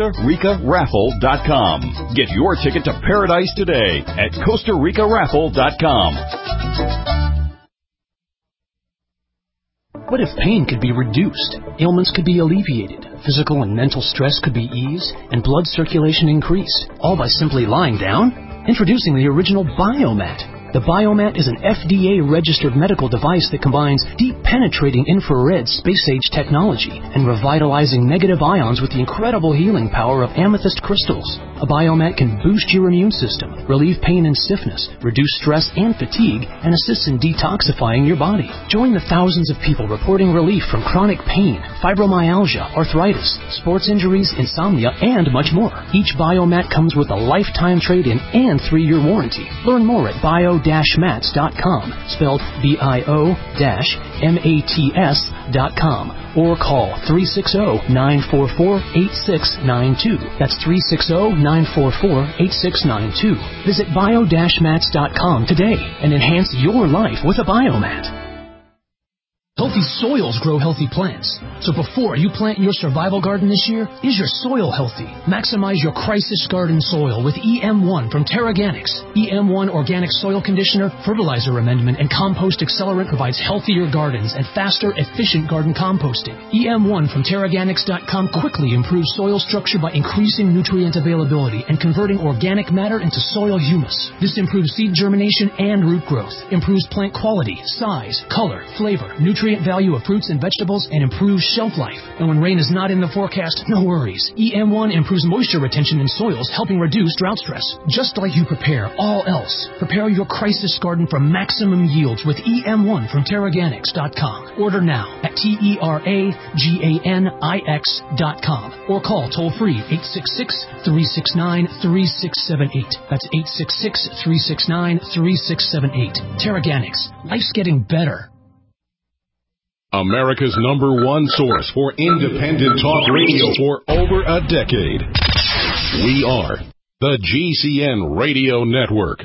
CostaRicaRaffle.com. Get your ticket to paradise today at CostaRicaRaffle.com. What if pain could be reduced, ailments could be alleviated, physical and mental stress could be eased, and blood circulation increased, all by simply lying down? Introducing the original Biomat. The Biomat is an FDA-registered medical device that combines deep penetrating infrared space-age technology and revitalizing negative ions with the incredible healing power of amethyst crystals. A Biomat can boost your immune system, relieve pain and stiffness, reduce stress and fatigue, and assist in detoxifying your body. Join the thousands of people reporting relief from chronic pain, fibromyalgia, arthritis, sports injuries, insomnia, and much more. Each Biomat comes with a lifetime trade-in and 3-year warranty. Learn more at bio-mats.com, spelled bio-mats.com, or call 360-944-8692. That's 360-944-8692. Visit bio-mats.com today and enhance your life with a Biomat. Healthy soils grow healthy plants. So before you plant your survival garden this year, is your soil healthy? Maximize your crisis garden soil with EM1 from Terraganics. EM1 Organic Soil Conditioner, Fertilizer Amendment, and Compost Accelerant provides healthier gardens and faster, efficient garden composting. EM1 from Terraganics.com quickly improves soil structure by increasing nutrient availability and converting organic matter into soil humus. This improves seed germination and root growth, improves plant quality, size, color, flavor, nutrient value of fruits and vegetables, and improves shelf life. And when rain is not in the forecast, no worries. EM1 improves moisture retention in soils, helping reduce drought stress. Just like you prepare all else, prepare your crisis garden for maximum yields with EM1 from Terraganics.com. Order now at TERAGANIX.com or call toll-free 866-369-3678. That's 866-369-3678. Terraganics. Life's getting better. America's #1 source for independent talk radio for over a decade. We are the GCN Radio Network.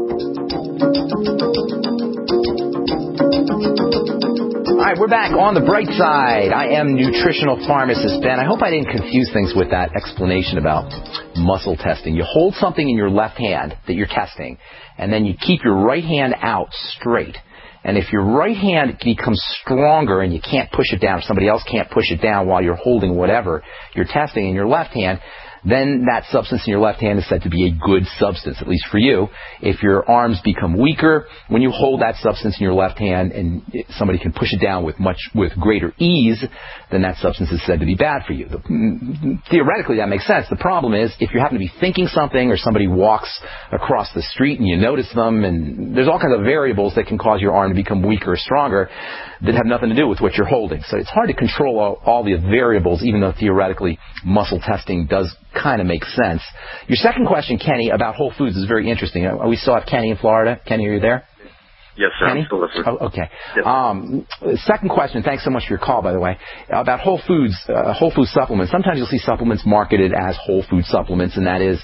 All right, we're back on the bright side. I am nutritional pharmacist Ben. I hope I didn't confuse things with that explanation about muscle testing. You hold something in your left hand that you're testing, and then you keep your right hand out straight. And if your right hand becomes stronger and you can't push it down, somebody else can't push it down while you're holding whatever you're testing in your left hand, then that substance in your left hand is said to be a good substance, at least for you. If your arms become weaker, when you hold that substance in your left hand and somebody can push it down with greater ease, then that substance is said to be bad for you. Theoretically, that makes sense. The problem is, if you happen to be thinking something or somebody walks across the street and you notice them, and there's all kinds of variables that can cause your arm to become weaker or stronger that have nothing to do with what you're holding. So it's hard to control all the variables, even though theoretically muscle testing does kind of make sense. Your second question, Kenny, about Whole Foods is very interesting. We still have Kenny in Florida. Kenny, are you there? Yes, sir. Kenny? I'm still listening. Oh, okay. Yes. Second question, thanks so much for your call, by the way, about Whole Food supplements. Sometimes you'll see supplements marketed as Whole Food supplements, and that is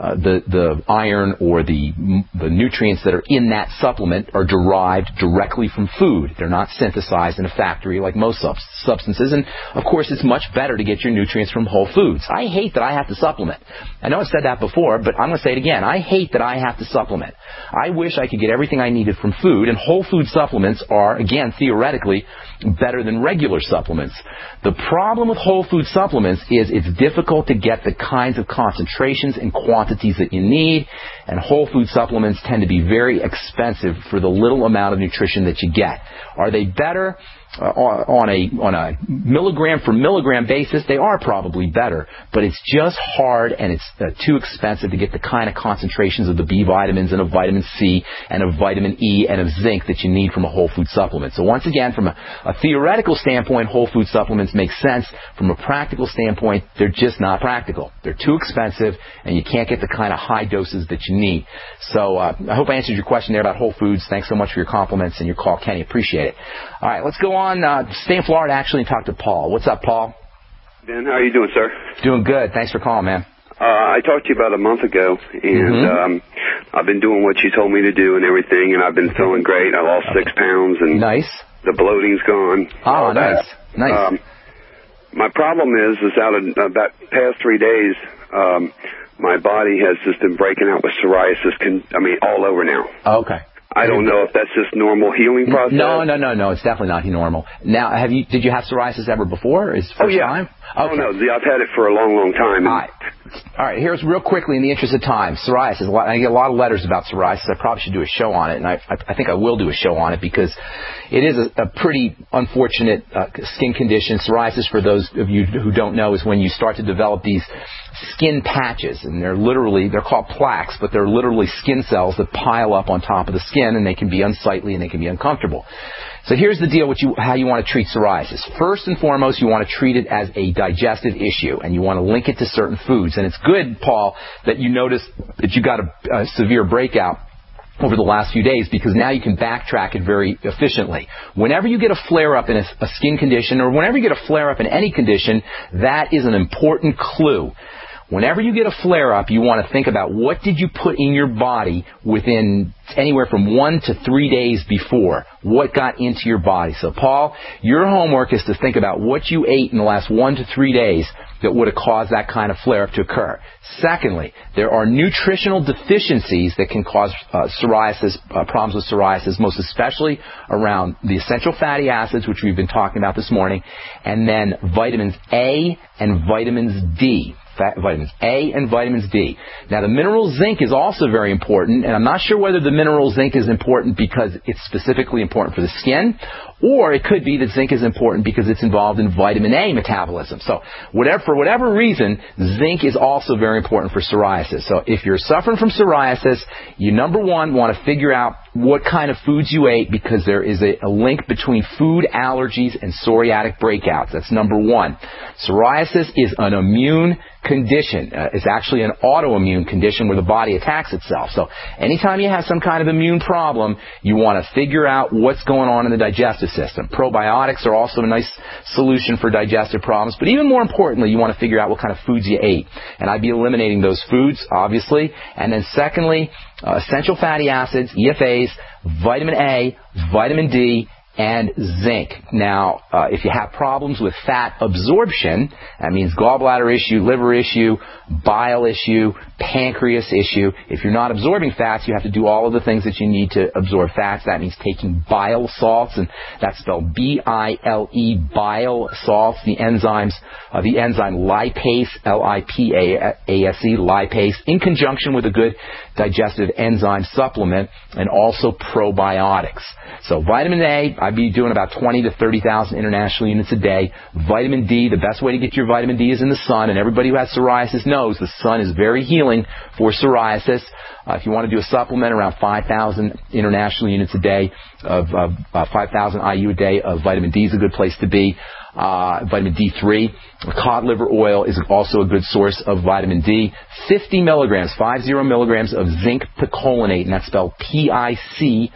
the iron or the nutrients that are in that supplement are derived directly from food. They're not synthesized in a factory like most substances. And, of course, it's much better to get your nutrients from Whole Foods. I hate that I have to supplement. I know I've said that before, but I'm going to say it again. I hate that I have to supplement. I wish I could get everything I needed from food, and Whole Food supplements are, again, theoretically, better than regular supplements. The problem with Whole Food supplements is it's difficult to get the kinds of concentrations and quantities that you need, and Whole Food supplements tend to be very expensive for the little amount of nutrition that you get. Are they better? On a milligram for milligram basis, they are probably better, but it's just hard and it's too expensive to get the kind of concentrations of the B vitamins and of vitamin C and of vitamin E and of zinc that you need from a Whole Food supplement. So once again, from a theoretical standpoint, Whole Food supplements make sense. From a practical standpoint, they're just not practical. They're too expensive, and you can't get the kind of high doses that you need. So I hope I answered your question there about Whole Foods. Thanks so much for your compliments and your call, Kenny. Appreciate it. All right, let's go on. Stay in Florida, actually, and talk to Paul. What's up, Paul? Ben, how are you doing, sir? Doing good. Thanks for calling, man. I talked to you about a month ago, and I've been doing what you told me to do and everything, and I've been feeling great. I lost 6 pounds, and nice. The bloating's gone. Oh, nice. Nice. My problem is out of about past 3 days, my body has just been breaking out with psoriasis, all over now. Okay. I don't know if that's just normal healing process. No. It's definitely not normal. Now, did you have psoriasis ever before? Is it first time? Okay. Oh, no. I've had it for a long, long time. All right, here's real quickly in the interest of time. Psoriasis. I get a lot of letters about psoriasis. I probably should do a show on it, and I think I will do a show on it because it is a pretty unfortunate skin condition. Psoriasis, for those of you who don't know, is when you start to develop these skin patches, and they're called plaques, but they're literally skin cells that pile up on top of the skin, and they can be unsightly and they can be uncomfortable. So here's the deal with how you want to treat psoriasis. First and foremost, you want to treat it as a digestive issue, and you want to link it to certain foods. And it's good, Paul, that you noticed that you got a severe breakout over the last few days, because now you can backtrack it very efficiently. Whenever you get a flare-up in a skin condition, or whenever you get a flare-up in any condition, that is an important clue. Whenever you get a flare-up, you want to think about what did you put in your body within anywhere from 1 to 3 days before. What got into your body? So, Paul, your homework is to think about what you ate in the last 1 to 3 days that would have caused that kind of flare-up to occur. Secondly, there are nutritional deficiencies that can cause psoriasis, problems with psoriasis, most especially around the essential fatty acids, which we've been talking about this morning, and then vitamins A and vitamins D. Vitamins A and vitamins D. Now, the mineral zinc is also very important, and I'm not sure whether the mineral zinc is important because it's specifically important for the skin, or it could be that zinc is important because it's involved in vitamin A metabolism. So, for whatever reason, zinc is also very important for psoriasis. So, if you're suffering from psoriasis, you, number one, want to figure out what kind of foods you ate, because there is a link between food allergies and psoriatic breakouts. That's number one. Psoriasis is an immune condition. It's actually an autoimmune condition where the body attacks itself. So anytime you have some kind of immune problem, you want to figure out what's going on in the digestive system. Probiotics are also a nice solution for digestive problems, but even more importantly, you want to figure out what kind of foods you ate. And I'd be eliminating those foods, obviously. And then secondly, essential fatty acids, EFAs, vitamin A, vitamin D, and zinc. Now, if you have problems with fat absorption, that means gallbladder issue, liver issue, bile issue, pancreas issue. If you're not absorbing fats, you have to do all of the things that you need to absorb fats. That means taking bile salts, and that's spelled B-I-L-E, bile salts, the enzyme lipase, L-I-P-A-S-E, lipase, in conjunction with a good digestive enzyme supplement, and also probiotics. So vitamin A, I'd be doing about 20 to 30,000 international units a day. Vitamin D, the best way to get your vitamin D is in the sun, and everybody who has psoriasis knows the sun is very healing for psoriasis. If you want to do a supplement, around 5,000 international units a day of 5,000 IU a day of vitamin D is a good place to be. Vitamin D3. Cod liver oil is also a good source of vitamin D. 50 milligrams of zinc picolinate, and that's spelled P-I-C-O-L-I-N-A-T-E.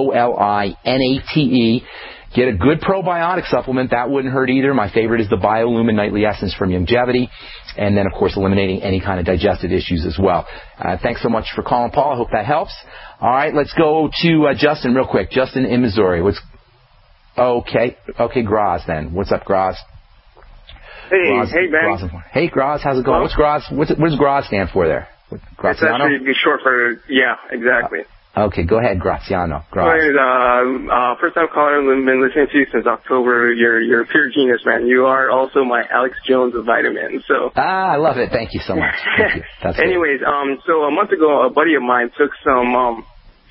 Get a good probiotic supplement. That wouldn't hurt either. My favorite is the BioLumin Nightly Essence from Youngevity. And then, of course, eliminating any kind of digestive issues as well. Thanks so much for calling, Paul. I hope that helps. All right, let's go to Justin real quick. Justin in Missouri. Okay, Graz then. What's up, Graz? Hey, Ben. Hey, Graz, how's it going? What's Graz? What does Graz stand for there? Graziano? It's actually short for, yeah, exactly. Okay, go ahead, Graziano. Graz. First time caller, I've been listening to you since October. You're a pure genius, man. You are also my Alex Jones of vitamins. So. I love it. Thank you so much. Thank you. That's Anyways, so a month ago, a buddy of mine took some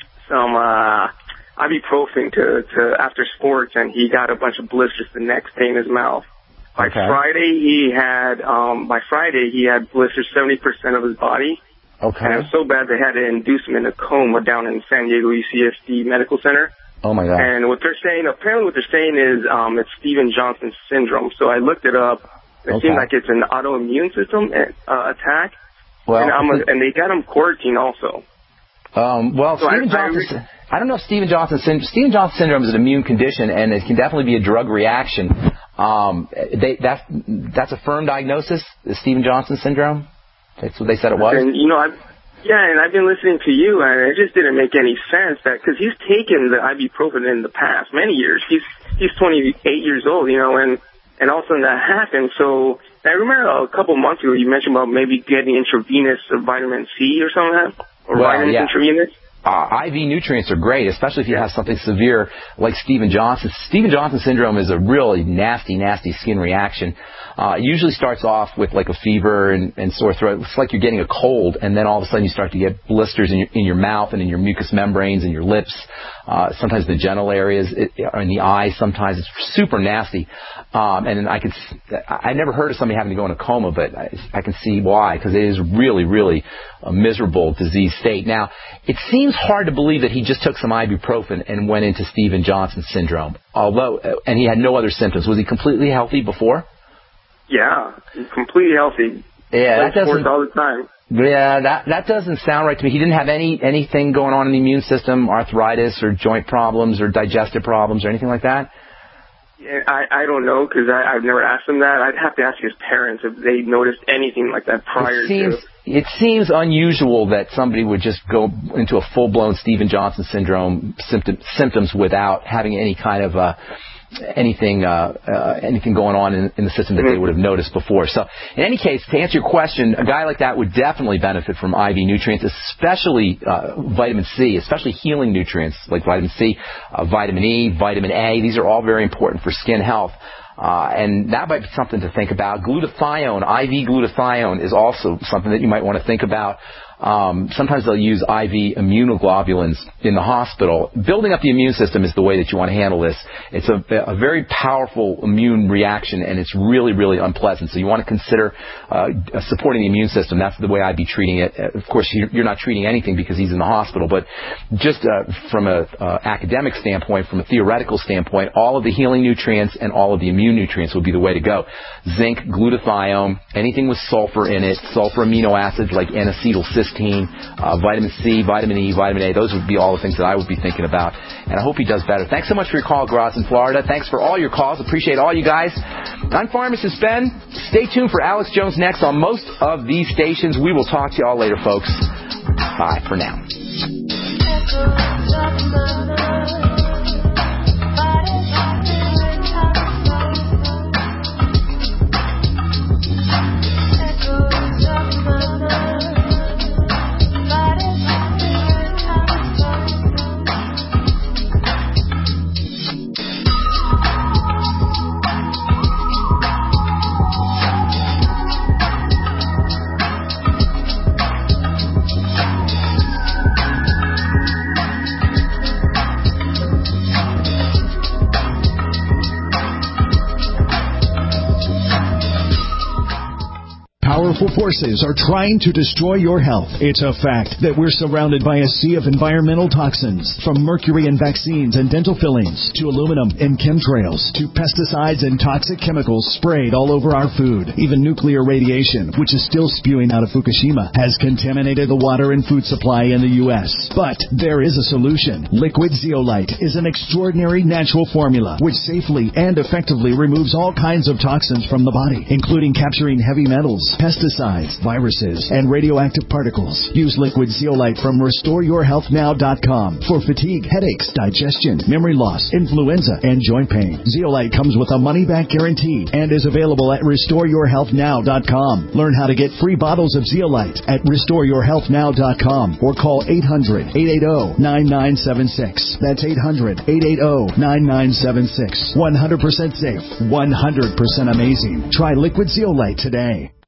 ibuprofen to after sports, and he got a bunch of blisters the next day in his mouth. By Friday, he had blisters 70% of his body. Okay. And it was so bad they had to induce him in a coma down in San Diego UCSD Medical Center. Oh my God. And what they're saying is it's Stevens-Johnson syndrome. So I looked it up. It seems like it's an autoimmune system attack. Well, and they got him quarantined also. Stevens-Johnson. I don't know if Stevens-Johnson syndrome is an immune condition, and it can definitely be a drug reaction. That's a firm diagnosis, the Stevens-Johnson syndrome. That's what they said it was. And, and I've been listening to you, and it just didn't make any sense because he's taken the ibuprofen in the past many years. He's 28 years old, and all of a sudden that happened. So I remember a couple months ago you mentioned about maybe getting intravenous vitamin C or something like that, or vitamins intravenous. IV nutrients are great, especially if you have something severe like Stevens-Johnson. Stevens-Johnson syndrome is a really nasty, nasty skin reaction. It usually starts off with like a fever and sore throat. It's like you're getting a cold, and then all of a sudden you start to get blisters in your mouth and in your mucous membranes and your lips. Sometimes the genital areas, in the eyes. Sometimes it's super nasty. And I never heard of somebody having to go in a coma, but I can see why, because it is really, really a miserable disease state. Now, it seems hard to believe that he just took some ibuprofen and went into Stevens-Johnson syndrome. And he had no other symptoms. Was he completely healthy before? Yeah, he's completely healthy. Yeah, that doesn't. Sports all the time. Yeah, that doesn't sound right to me. He didn't have anything going on in the immune system, arthritis or joint problems or digestive problems or anything like that? Yeah, I don't know, because I've never asked him that. I'd have to ask his parents if they noticed anything like that prior to. It seems unusual that somebody would just go into a full-blown Stevens-Johnson syndrome symptoms without having any kind of anything going on in the system that they would have noticed before. So, in any case, to answer your question, a guy like that would definitely benefit from IV nutrients, especially vitamin C, especially healing nutrients like vitamin C, vitamin E, vitamin A. These are all very important for skin health. And that might be something to think about. Glutathione, IV glutathione is also something that you might want to think about. Sometimes they'll use IV immunoglobulins in the hospital. Building up the immune system is the way that you want to handle this. It's a very powerful immune reaction, and it's really, really unpleasant. So you want to consider supporting the immune system. That's the way I'd be treating it. Of course, you're not treating anything because he's in the hospital, but just from an academic standpoint, from a theoretical standpoint, all of the healing nutrients and all of the immune nutrients would be the way to go. Zinc, glutathione, anything with sulfur in it, sulfur amino acids like N-acetylcysteine, vitamin C, vitamin E, vitamin A. Those would be all the things that I would be thinking about. And I hope he does better. Thanks so much for your call, Graz in Florida. Thanks for all your calls. Appreciate all you guys. I'm Pharmacist Ben. Stay tuned for Alex Jones next on most of these stations. We will talk to you all later, folks. Bye for now. Powerful forces are trying to destroy your health. It's a fact that we're surrounded by a sea of environmental toxins, from mercury in vaccines and dental fillings, to aluminum in chemtrails, to pesticides and toxic chemicals sprayed all over our food. Even nuclear radiation, which is still spewing out of Fukushima, has contaminated the water and food supply in the U.S. But there is a solution. Liquid Zeolite is an extraordinary natural formula which safely and effectively removes all kinds of toxins from the body, including capturing heavy metals, pesticides, viruses, and radioactive particles. Use Liquid Zeolite from RestoreYourHealthNow.com for fatigue, headaches, digestion, memory loss, influenza, and joint pain. Zeolite comes with a money-back guarantee and is available at RestoreYourHealthNow.com. Learn how to get free bottles of Zeolite at RestoreYourHealthNow.com or call 800-880-9976. That's 800-880-9976. 100% safe, 100% amazing. Try Liquid Zeolite today.